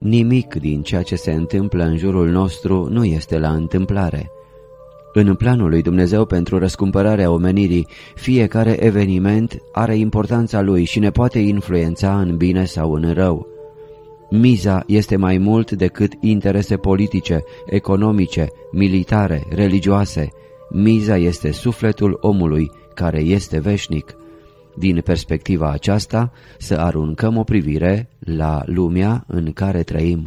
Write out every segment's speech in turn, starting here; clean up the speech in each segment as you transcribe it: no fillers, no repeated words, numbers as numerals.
Nimic din ceea ce se întâmplă în jurul nostru nu este la întâmplare. În planul lui Dumnezeu pentru răscumpărarea omenirii, fiecare eveniment are importanța lui și ne poate influența în bine sau în rău. Miza este mai mult decât interese politice, economice, militare, religioase. Miza este sufletul omului, care este veșnic. Din perspectiva aceasta, să aruncăm o privire la lumea în care trăim.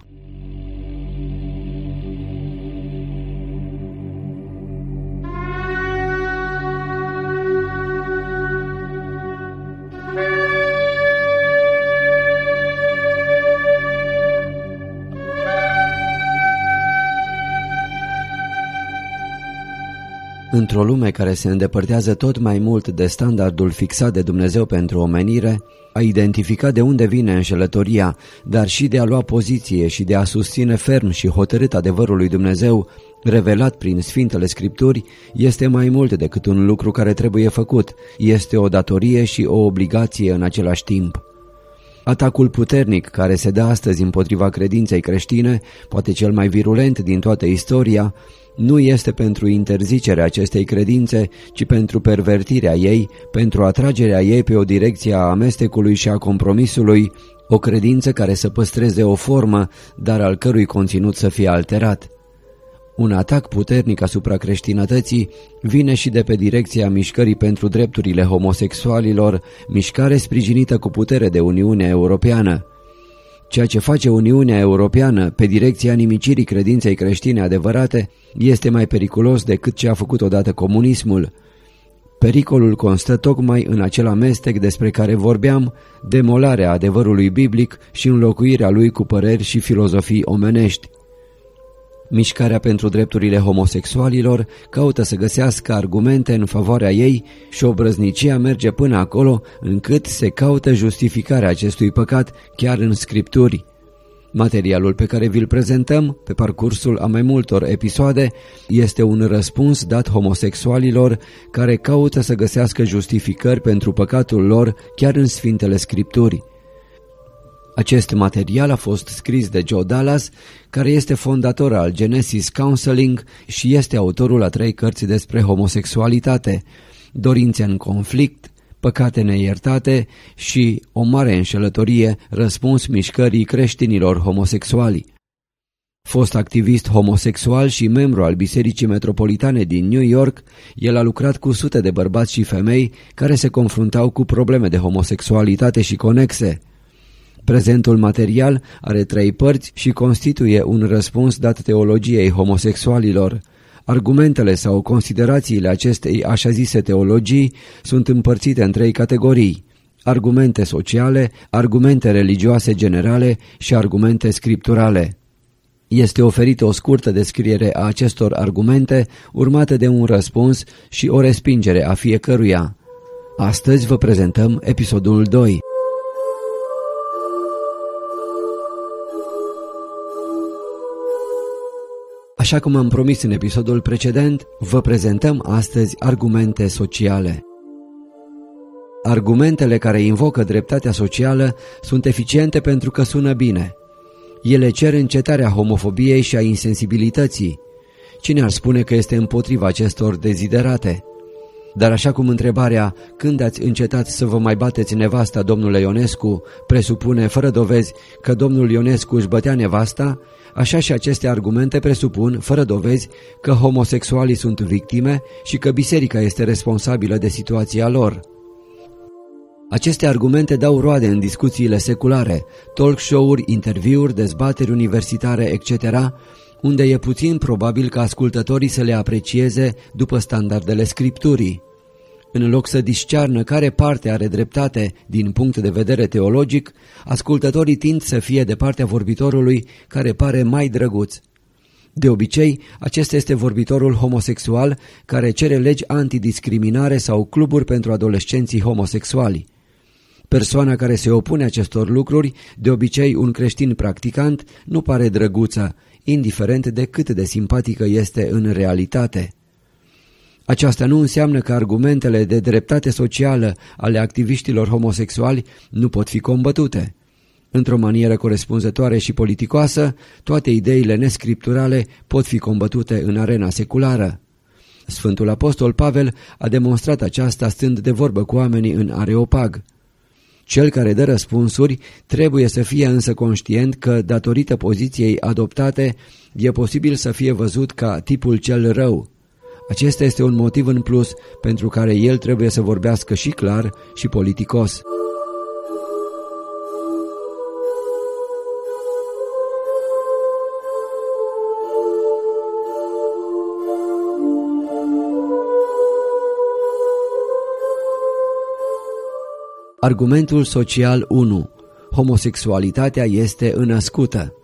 Într-o lume care se îndepărtează tot mai mult de standardul fixat de Dumnezeu pentru omenire, a identifica de unde vine înșelătoria, dar și de a lua poziție și de a susține ferm și hotărât adevărul lui Dumnezeu, revelat prin Sfintele Scripturi, este mai mult decât un lucru care trebuie făcut, este o datorie și o obligație în același timp. Atacul puternic care se dă astăzi împotriva credinței creștine, poate cel mai virulent din toată istoria, nu este pentru interzicerea acestei credințe, ci pentru pervertirea ei, pentru atragerea ei pe o direcție a amestecului și a compromisului, o credință care să păstreze o formă, dar al cărui conținut să fie alterat. Un atac puternic asupra creștinătății vine și de pe direcția mișcării pentru drepturile homosexualilor, mișcare sprijinită cu putere de Uniunea Europeană. Ceea ce face Uniunea Europeană pe direcția nimicirii credinței creștine adevărate este mai periculos decât ce a făcut odată comunismul. Pericolul constă tocmai în acel amestec despre care vorbeam, demolarea adevărului biblic și înlocuirea lui cu păreri și filozofii omenești. Mișcarea pentru drepturile homosexualilor caută să găsească argumente în favoarea ei și obrăznicia merge până acolo încât se caută justificarea acestui păcat chiar în Scripturi. Materialul pe care vi-l prezentăm pe parcursul a mai multor episoade este un răspuns dat homosexualilor care caută să găsească justificări pentru păcatul lor chiar în Sfintele Scripturi. Acest material a fost scris de Joe Dallas, care este fondator al Genesis Counseling și este autorul a 3 cărți despre homosexualitate, Dorințe în conflict, Păcate neiertate și O mare înșelătorie, răspuns mișcării creștinilor homosexuali. Fost activist homosexual și membru al Bisericii Metropolitane din New York, el a lucrat cu sute de bărbați și femei care se confruntau cu probleme de homosexualitate și conexe. Prezentul material are 3 părți și constituie un răspuns dat teologiei homosexualilor. Argumentele sau considerațiile acestei așa zise teologii sunt împărțite în 3 categorii: argumente sociale, argumente religioase generale și argumente scripturale. Este oferită o scurtă descriere a acestor argumente, urmată de un răspuns și o respingere a fiecăruia. Astăzi vă prezentăm episodul 2. Așa cum am promis în episodul precedent, vă prezentăm astăzi argumente sociale. Argumentele care invocă dreptatea socială sunt eficiente pentru că sună bine. Ele cer încetarea homofobiei și a insensibilității. Cine ar spune că este împotriva acestor deziderate? Dar așa cum întrebarea "când ați încetat să vă mai bateți nevasta, domnule Ionescu?" presupune fără dovezi că domnul Ionescu își bătea nevasta, așa și aceste argumente presupun, fără dovezi, că homosexualii sunt victime și că biserica este responsabilă de situația lor. Aceste argumente dau roade în discuțiile seculare, talk show-uri, interviuri, dezbateri universitare, etc., unde e puțin probabil ca ascultătorii să le aprecieze după standardele Scripturii. În loc să discearnă care parte are dreptate din punct de vedere teologic, ascultătorii tind să fie de partea vorbitorului care pare mai drăguț. De obicei, acesta este vorbitorul homosexual care cere legi antidiscriminare sau cluburi pentru adolescenții homosexuali. Persoana care se opune acestor lucruri, de obicei un creștin practicant, nu pare drăguță, indiferent de cât de simpatică este în realitate. Aceasta nu înseamnă că argumentele de dreptate socială ale activiștilor homosexuali nu pot fi combătute. Într-o manieră corespunzătoare și politicoasă, toate ideile nescripturale pot fi combătute în arena seculară. Sfântul Apostol Pavel a demonstrat aceasta stând de vorbă cu oamenii în Areopag. Cel care dă răspunsuri trebuie să fie însă conștient că, datorită poziției adoptate, e posibil să fie văzut ca tipul cel rău. Acesta este un motiv în plus pentru care el trebuie să vorbească și clar și politicos. Argumentul social 1. Homosexualitatea este înnăscută.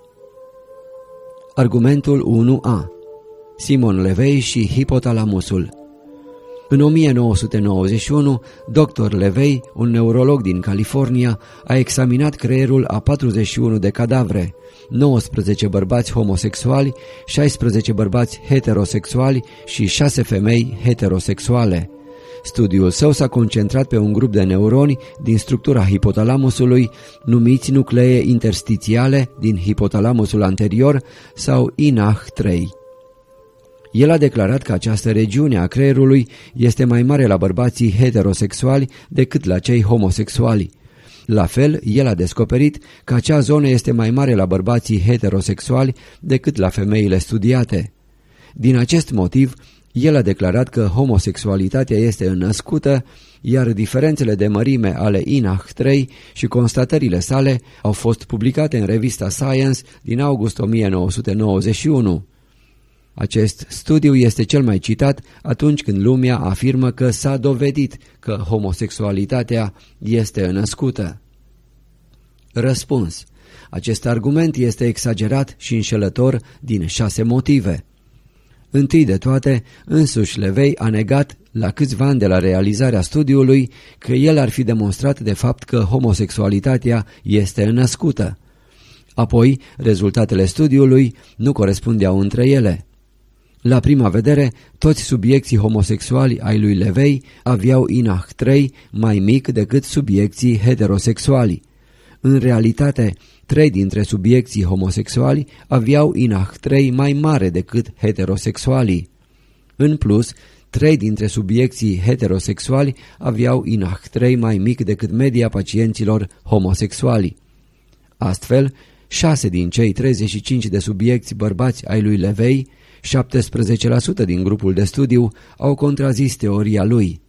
Argumentul 1a. Simon Levey și hipotalamusul. În 1991, Dr. Levey, un neurolog din California, a examinat creierul a 41 de cadavre, 19 bărbați homosexuali, 16 bărbați heterosexuali și 6 femei heterosexuale. Studiul său s-a concentrat pe un grup de neuroni din structura hipotalamusului, numiți nuclee interstițiale din hipotalamusul anterior sau INAH-3. El a declarat că această regiune a creierului este mai mare la bărbații heterosexuali decât la cei homosexuali. La fel, el a descoperit că acea zonă este mai mare la bărbații heterosexuali decât la femeile studiate. Din acest motiv, el a declarat că homosexualitatea este înnăscută, iar diferențele de mărime ale INAH-3 și constatările sale au fost publicate în revista Science din august 1991. Acest studiu este cel mai citat atunci când lumea afirmă că s-a dovedit că homosexualitatea este înnăscută. Răspuns. Acest argument este exagerat și înșelător din 6 motive. Întâi de toate, însuși Levey a negat, la câțiva ani de la realizarea studiului, că el ar fi demonstrat de fapt că homosexualitatea este înnăscută. Apoi, rezultatele studiului nu corespundeau între ele. La prima vedere, toți subiecții homosexuali ai lui Levey aveau INAH-3 mai mic decât subiecții heterosexuali. În realitate, 3 dintre subiecții homosexuali aveau INAH-3 mai mare decât heterosexualii. În plus, 3 dintre subiecții heterosexuali aveau INAH-3 mai mic decât media pacienților homosexuali. Astfel, 6 din cei 35 de subiecți bărbați ai lui Levey, 17% din grupul de studiu, au contrazis teoria lui.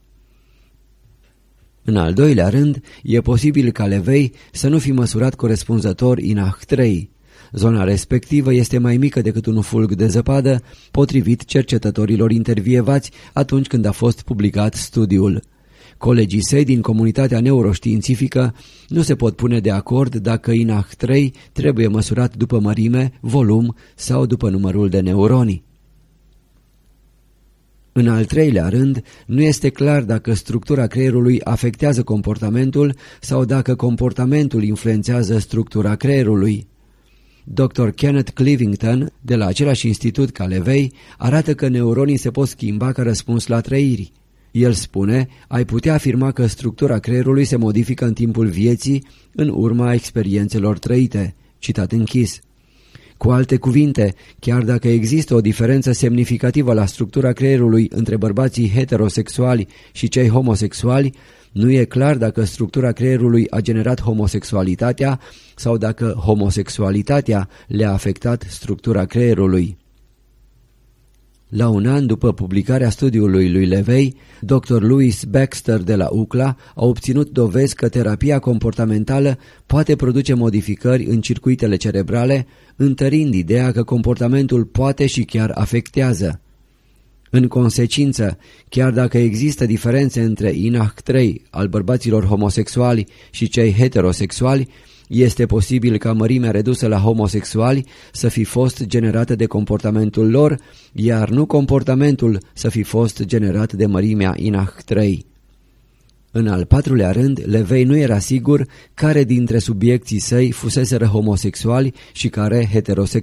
În al doilea rând, e posibil ca Levey să nu fi măsurat corespunzător INAH-3. Zona respectivă este mai mică decât un fulg de zăpadă, potrivit cercetătorilor intervievați atunci când a fost publicat studiul. Colegii săi din comunitatea neuroștiințifică nu se pot pune de acord dacă INAH-3 trebuie măsurat după mărime, volum sau după numărul de neuroni. În al treilea rând, nu este clar dacă structura creierului afectează comportamentul sau dacă comportamentul influențează structura creierului. Dr. Kenneth Clivington, de la același institut ca Levey, arată că neuronii se pot schimba ca răspuns la trăiri. El spune, ai putea afirma că structura creierului se modifică în timpul vieții în urma experiențelor trăite. Citat închis. Cu alte cuvinte, chiar dacă există o diferență semnificativă la structura creierului între bărbații heterosexuali și cei homosexuali, nu e clar dacă structura creierului a generat homosexualitatea sau dacă homosexualitatea le-a afectat structura creierului. La un an după publicarea studiului lui Levey, Dr. Louis Baxter de la UCLA a obținut dovezi că terapia comportamentală poate produce modificări în circuitele cerebrale, întărind ideea că comportamentul poate și chiar afectează. În consecință, chiar dacă există diferențe între INAH-3 al bărbaților homosexuali și cei heterosexuali, este posibil ca mărimea redusă la homosexuali să fi fost generată de comportamentul lor, iar nu comportamentul să fi fost generat de mărimea INAH-3. În al patrulea rând, Levey nu era sigur care dintre subiecții săi fuseseră homosexuali și care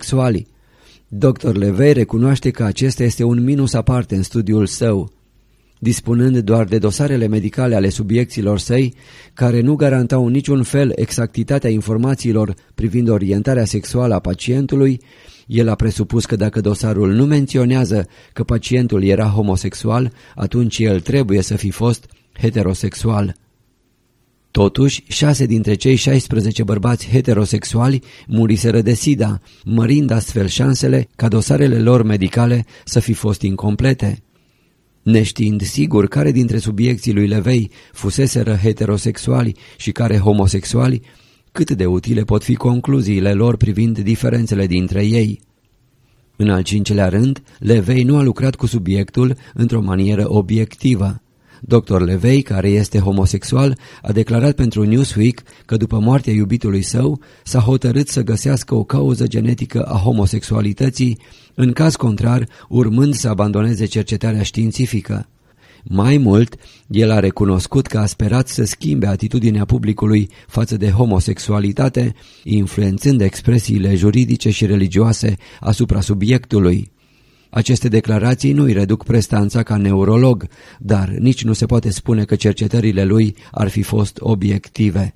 heterosexuali. Dr. Levey recunoaște că acesta este un minus aparte în studiul său. dispunând doar de dosarele medicale ale subiecților săi, care nu garantau în niciun fel exactitatea informațiilor privind orientarea sexuală a pacientului, el a presupus că dacă dosarul nu menționează că pacientul era homosexual, atunci el trebuie să fi fost heterosexual. Totuși, 6 dintre cei 16 bărbați heterosexuali muriseră de SIDA, mărind astfel șansele ca dosarele lor medicale să fi fost incomplete. Neștiind sigur care dintre subiecții lui Levey fuseseră heterosexuali și care homosexuali, cât de utile pot fi concluziile lor privind diferențele dintre ei. În al 5-lea rând, Levey nu a lucrat cu subiectul într-o manieră obiectivă. Dr. Levey, care este homosexual, a declarat pentru Newsweek că după moartea iubitului său s-a hotărât să găsească o cauză genetică a homosexualității, în caz contrar urmând să abandoneze cercetarea științifică. Mai mult, el a recunoscut că a sperat să schimbe atitudinea publicului față de homosexualitate, influențând expresiile juridice și religioase asupra subiectului. Aceste declarații nu îi reduc prestanța ca neurolog, dar nici nu se poate spune că cercetările lui ar fi fost obiective.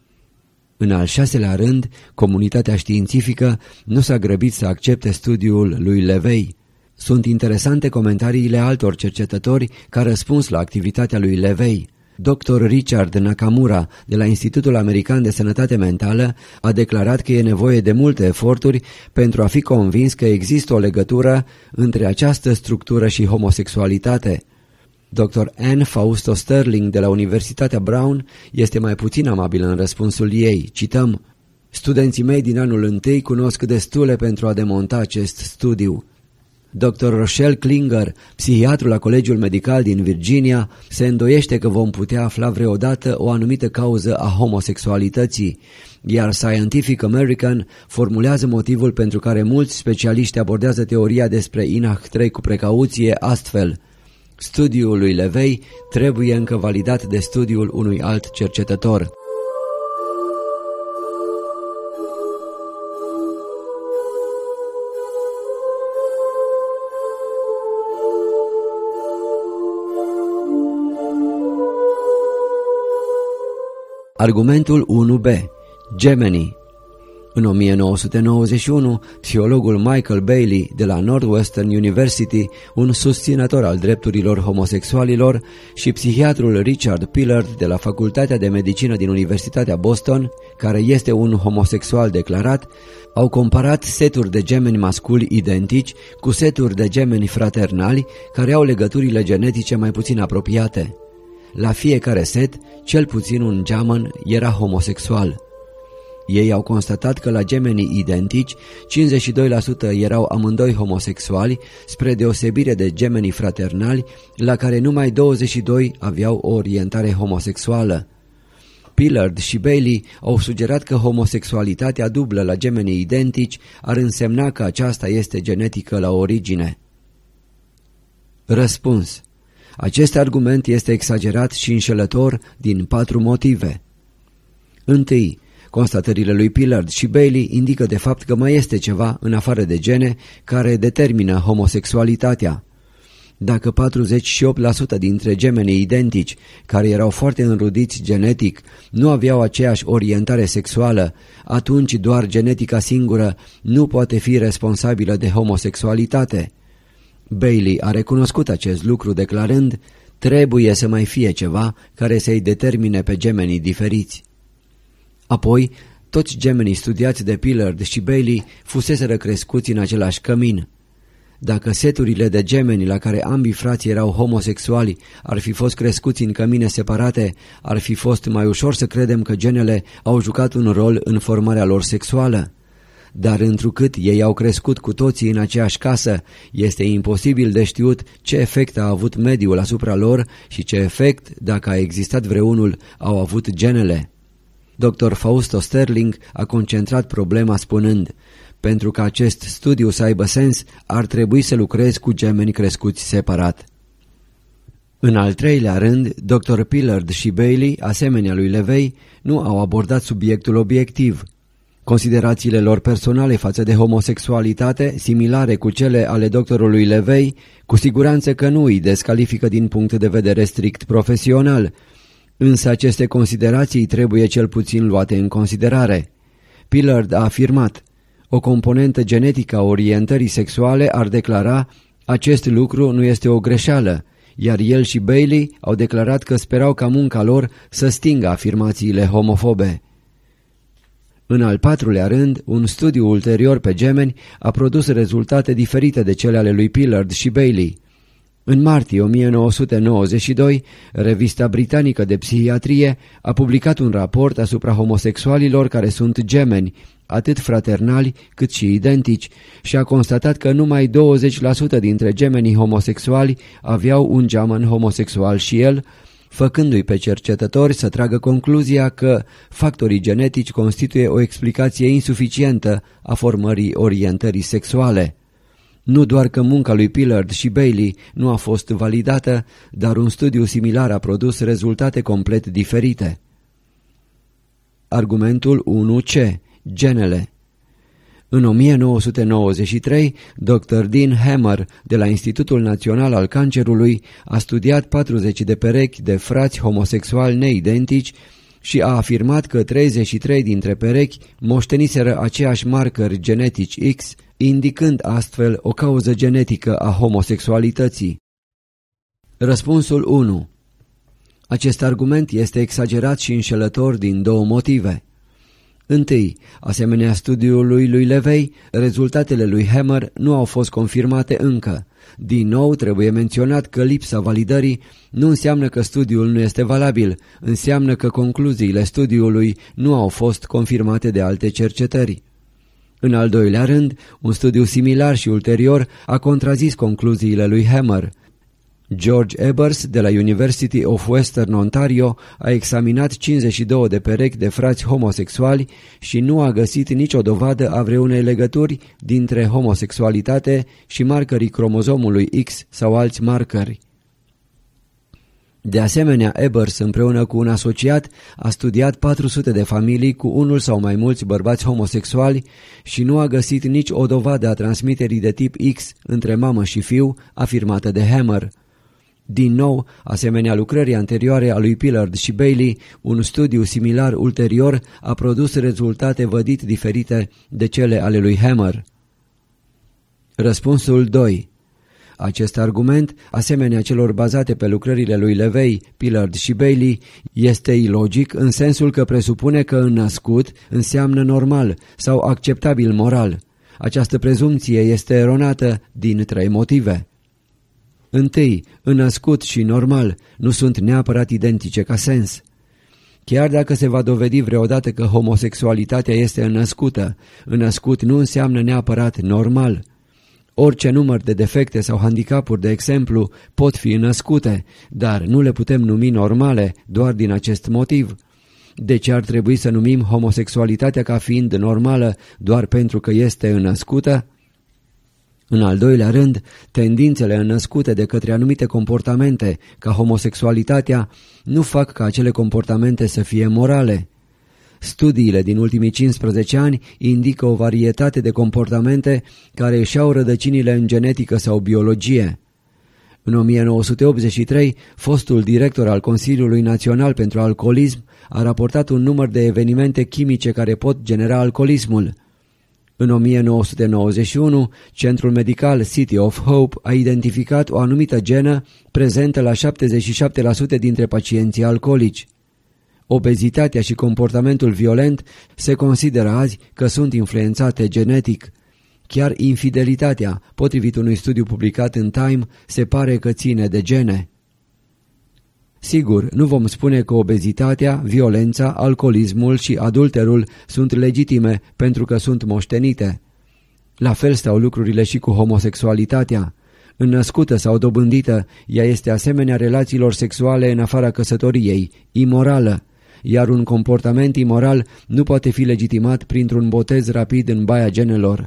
În al 6-lea rând, comunitatea științifică nu s-a grăbit să accepte studiul lui Levey. Sunt interesante comentariile altor cercetători ca răspuns la activitatea lui Levey. Dr. Richard Nakamura de la Institutul American de Sănătate Mentală a declarat că e nevoie de multe eforturi pentru a fi convins că există o legătură între această structură și homosexualitate. Dr. Anne Fausto Sterling de la Universitatea Brown este mai puțin amabilă în răspunsul ei. Cităm: "Studenții mei din anul întâi cunosc destule pentru a demonta acest studiu." Dr. Rochelle Klinger, psihiatru la Colegiul Medical din Virginia, se îndoiește că vom putea afla vreodată o anumită cauză a homosexualității, iar Scientific American formulează motivul pentru care mulți specialiști abordează teoria despre INAH-3 cu precauție astfel: studiul lui Levey trebuie încă validat de studiul unui alt cercetător. Argumentul 1b. Gemenii. În 1991, psihologul Michael Bailey de la Northwestern University, un susținător al drepturilor homosexualilor, și psihiatrul Richard Pillard de la Facultatea de Medicină din Universitatea Boston, care este un homosexual declarat, au comparat seturi de gemeni masculi identici cu seturi de gemeni fraternali care au legăturile genetice mai puțin apropiate. La fiecare set, cel puțin un geamăn era homosexual. Ei au constatat că la gemenii identici, 52% erau amândoi homosexuali, spre deosebire de gemenii fraternali, la care numai 22 aveau o orientare homosexuală. Pillard și Bailey au sugerat că homosexualitatea dublă la gemenii identici ar însemna că aceasta este genetică la origine. Răspuns. Acest argument este exagerat și înșelător din 4 motive. Întâi, constatările lui Pillard și Bailey indică de fapt că mai este ceva în afară de gene care determină homosexualitatea. Dacă 48% dintre gemenii identici, care erau foarte înrudiți genetic, nu aveau aceeași orientare sexuală, atunci doar genetica singură nu poate fi responsabilă de homosexualitate. Bailey a recunoscut acest lucru declarând: trebuie să mai fie ceva care să-i determine pe gemenii diferiți. Apoi, toți gemenii studiați de Pillard și Bailey fuseseră crescuți în același cămin. Dacă seturile de gemeni la care ambii frații erau homosexuali ar fi fost crescuți în cămine separate, ar fi fost mai ușor să credem că genele au jucat un rol în formarea lor sexuală. Dar întrucât ei au crescut cu toții în aceeași casă, este imposibil de știut ce efect a avut mediul asupra lor și ce efect, dacă a existat vreunul, au avut genele. Dr. Fausto Sterling a concentrat problema spunând: pentru ca acest studiu să aibă sens, ar trebui să lucrezi cu gemeni crescuți separat. În al 3-lea rând, Dr. Pillard și Bailey, asemenea lui Levey, nu au abordat subiectul obiectiv. Considerațiile lor personale față de homosexualitate, similare cu cele ale doctorului Levey, cu siguranță că nu îi descalifică din punct de vedere strict profesional, însă aceste considerații trebuie cel puțin luate în considerare. Pillard a afirmat: o componentă genetică a orientării sexuale ar declara: acest lucru nu este o greșeală, iar el și Bailey au declarat că sperau ca munca lor să stingă afirmațiile homofobe. În al patrulea rând, un studiu ulterior pe gemeni a produs rezultate diferite de cele ale lui Pillard și Bailey. În martie 1992, revista britanică de psihiatrie a publicat un raport asupra homosexualilor care sunt gemeni, atât fraternali cât și identici, și a constatat că numai 20% dintre gemenii homosexuali aveau un geamăn homosexual și el, făcându-i pe cercetători să tragă concluzia că factorii genetici constituie o explicație insuficientă a formării orientării sexuale. Nu doar că munca lui Pillard și Bailey nu a fost validată, dar un studiu similar a produs rezultate complet diferite. Argumentul 1C. Genele. În 1993, Dr. Dean Hammer de la Institutul Național al Cancerului a studiat 40 de perechi de frați homosexuali neidentici și a afirmat că 33 dintre perechi moșteniseră aceiași marcări genetici X, indicând astfel o cauză genetică a homosexualității. Răspunsul 1. Acest argument este exagerat și înșelător din două motive. Întâi, asemenea studiului lui Levey, rezultatele lui Hammer nu au fost confirmate încă. Din nou, trebuie menționat că lipsa validării nu înseamnă că studiul nu este valabil, înseamnă că concluziile studiului nu au fost confirmate de alte cercetări. În al doilea rând, un studiu similar și ulterior a contrazis concluziile lui Hammer. George Ebers de la University of Western Ontario a examinat 52 de perechi de frați homosexuali și nu a găsit nicio dovadă a vreunei legături dintre homosexualitate și marcării cromozomului X sau alți marcări. De asemenea, Ebers împreună cu un asociat a studiat 400 de familii cu unul sau mai mulți bărbați homosexuali și nu a găsit nici o dovadă a transmiterii de tip X între mamă și fiu, afirmată de Hammer. Din nou, asemenea lucrării anterioare a lui Pillard și Bailey, un studiu similar ulterior a produs rezultate vădit diferite de cele ale lui Hammer. Răspunsul 2. Acest argument, asemenea celor bazate pe lucrările lui Levey, Pillard și Bailey, este ilogic în sensul că presupune că înnăscut înseamnă normal sau acceptabil moral. Această prezumție este eronată din 3 motive. Întâi, înnăscut și normal nu sunt neapărat identice ca sens. Chiar dacă se va dovedi vreodată că homosexualitatea este înnăscută, înnăscut nu înseamnă neapărat normal. Orice număr de defecte sau handicapuri, de exemplu, pot fi înnăscute, dar nu le putem numi normale doar din acest motiv. De ce ar trebui să numim homosexualitatea ca fiind normală doar pentru că este înnăscută? În al doilea rând, tendințele înnăscute de către anumite comportamente, ca homosexualitatea, nu fac ca acele comportamente să fie morale. Studiile din ultimii 15 ani indică o varietate de comportamente care își au rădăcinile în genetică sau biologie. În 1983, fostul director al Consiliului Național pentru Alcoolism a raportat un număr de evenimente chimice care pot genera alcoolismul. În 1991, Centrul Medical City of Hope a identificat o anumită genă prezentă la 77% dintre pacienții alcoolici. Obezitatea și comportamentul violent se consideră azi că sunt influențate genetic. Chiar infidelitatea, potrivit unui studiu publicat în Time, se pare că ține de gene. Sigur, nu vom spune că obezitatea, violența, alcoolismul și adulterul sunt legitime pentru că sunt moștenite. La fel stau lucrurile și cu homosexualitatea. Înnăscută sau dobândită, ea este asemenea relațiilor sexuale în afara căsătoriei, imorală, iar un comportament imoral nu poate fi legitimat printr-un botez rapid în baia genelor.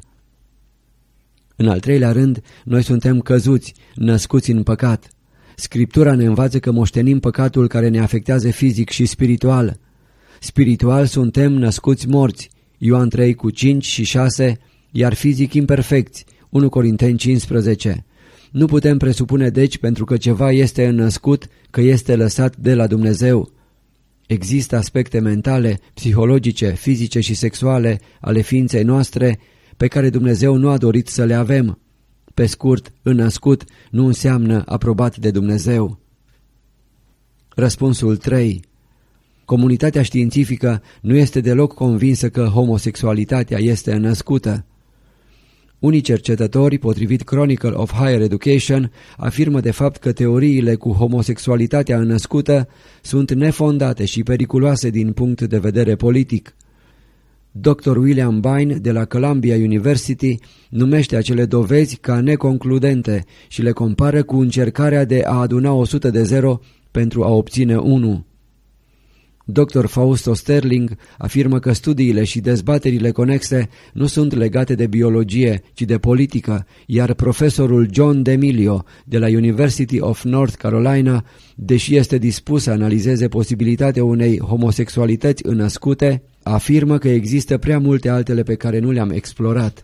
În al treilea rând, noi suntem căzuți, născuți în păcat. Scriptura ne învață că moștenim păcatul care ne afectează fizic și spiritual. Spiritual suntem născuți morți, Ioan 3:5-6, iar fizic imperfecți, 1 Corinteni 15. Nu putem presupune deci, pentru că ceva este înnăscut, că este lăsat de la Dumnezeu. Există aspecte mentale, psihologice, fizice și sexuale ale ființei noastre pe care Dumnezeu nu a dorit să le avem. Pe scurt, înnăscut nu înseamnă aprobat de Dumnezeu. Răspunsul 3. Comunitatea științifică nu este deloc convinsă că homosexualitatea este înnăscută. Unii cercetători, potrivit Chronicle of Higher Education, afirmă de fapt că teoriile cu homosexualitatea înnăscută sunt nefondate și periculoase din punct de vedere politic. Dr. William Bain de la Columbia University numește acele dovezi ca neconcludente și le compară cu încercarea de a aduna 100 de 0 pentru a obține 1. Dr. Fausto Sterling afirmă că studiile și dezbaterile conexe nu sunt legate de biologie, ci de politică, iar profesorul John DeMilio de la University of North Carolina, deși este dispus să analizeze posibilitatea unei homosexualități înnăscute, afirmă că există prea multe altele pe care nu le-am explorat.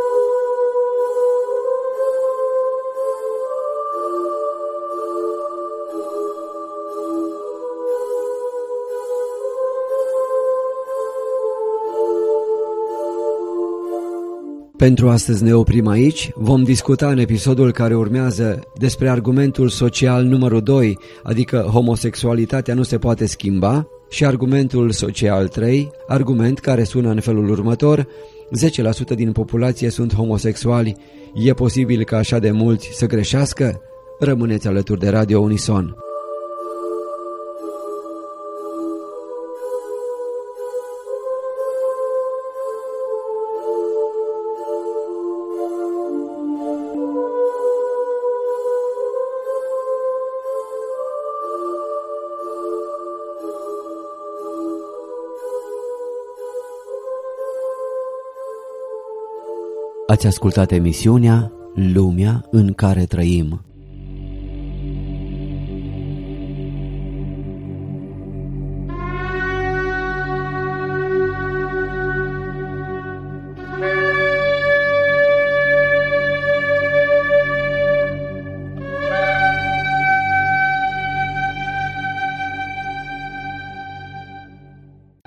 Pentru astăzi ne oprim aici, vom discuta în episodul care urmează despre argumentul social numărul 2, adică homosexualitatea nu se poate schimba, și argumentul social 3, argument care sună în felul următor: 10% din populație sunt homosexuali, e posibil ca așa de mulți să greșească? Rămâneți alături de Radio Unison. Ați ascultat emisiunea Lumea în care trăim.